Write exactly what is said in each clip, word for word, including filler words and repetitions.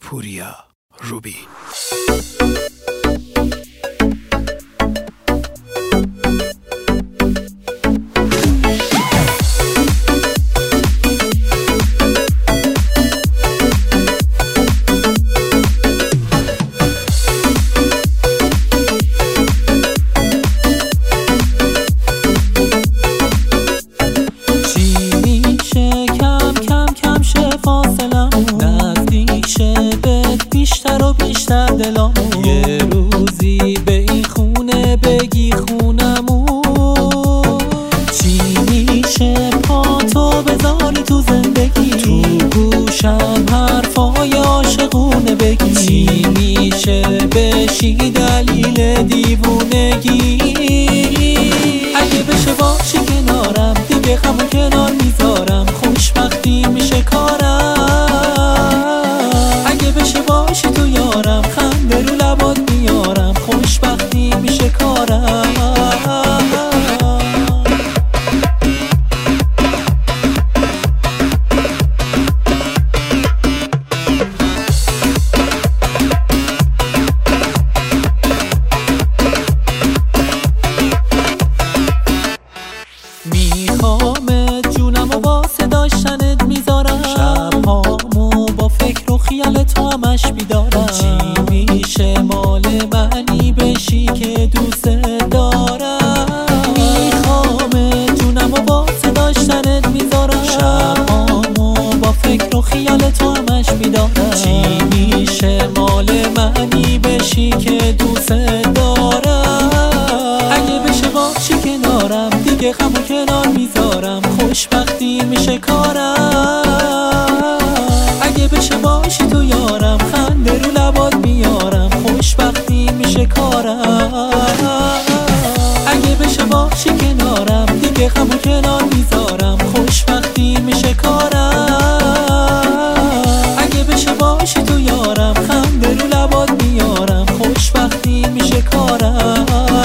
پوریا روبین. بیشتر و بیشتر دلامون یه روزی به این خونه بگی خونمون. چی میشه پاتو بذاری تو زندگی، تو گوشم حرفای عاشقونه بگی. چی میشه بشی دلیل دیوونگی، اگه بشه باشی کنارم دیگه غمو کنار میذارم، خوشبختی میشه کارم. اگه بشه باشی تو یارم خنده رو لبات میارم، خوشبختی میشه کارم. میخوامت جونم و واسه داشتنت میذارم، شبهامو با فکر و خیال تو همش بیدارم. چی میشه مال منی بشی که دوست دارم. میخوامت جونم و واسه داشتنت میذارم، شبهامو با فکر و خیال تو همش بیدارم. چی میشه مال منی بشی که دوست دارم. اگه بشه باشی کنارم دیگه غمو کنار میذارم، خوشبختی میشه کارم. اگه بشه باشی تو یارم خنده رو لبات میارم، خوشبختی میشه کارم. اگه بشه باشی کنارم دیگه غمو کنار میذارم، خوشبختی میشه کارم. اگه بشه باشی تو یارم خنده رو لبات میارم، خوشبختی میشه کارم.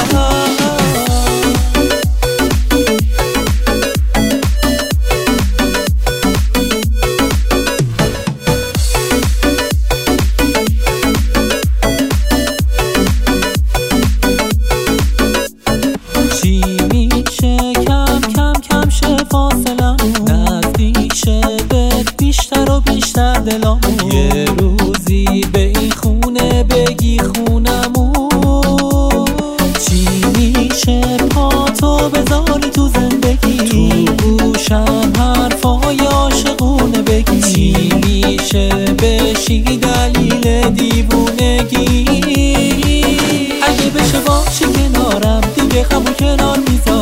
چی میشه کم کم کم شه فاصلمون، نزدیک شه بهت بیشتر و بیشتر دلامون. یه روزی به این خونه بگی خونمون. چی میشه پاتو بذاری تو زندگی، تو گوشم حرفای عاشقونه بگی. چی میشه بشی دلیل دیوونگی، اگه بشه باشی کنارم دیگه غمو کنار میذارم،